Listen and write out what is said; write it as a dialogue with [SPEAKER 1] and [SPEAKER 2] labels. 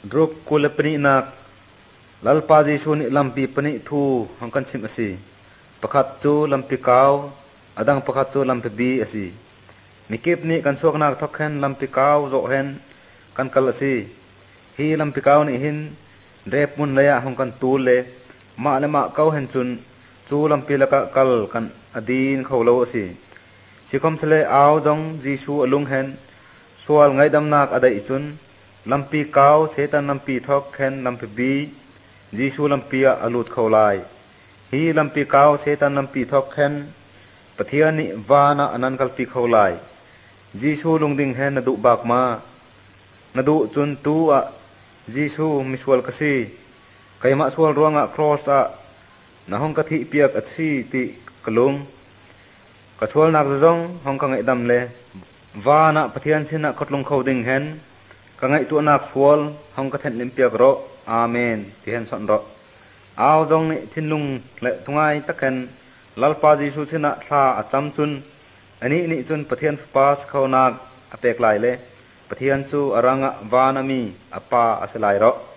[SPEAKER 1] rup kulapni nak lalpa Jesu ni lampi pani thu hangkan sim asi pakhat tu lampi kau adang pakhat tu lampi bi asi mikip ni kan suak nak thokhen lampi kau zo hen kan kal asi hi lampi kau ni hin rep mun laya hangkan tu le ma le ma kau hen chun chu lampi laka kal kan adin kholo asi sikom sele aw dong Jesu alung hen sual ngai dam nak adai chun lampi kau setan lampi thok khen lampi bi Jesu lampia alut kholai hi lampi kau setan lampi thok khen pathian ni wana anan kalpi kholai Jesu lungding hen nadu bak ma nadu chun tu a Jesu miswal kasi kaima swal ruanga cross a nahong kathi piak athi ti kalung kathwal nak zong hong ka ngai dam le wana pathian sina khotlung khoding hen ka ngai tu nak swal hong ka then lim piak ro amen ti hen son ro aw dong ni thinlung le tungai takhen lalpa Jesu sina tha acham chun ani ni chun pathian pas khonak apek lai le pathian chu aranga wanami apa asalai ro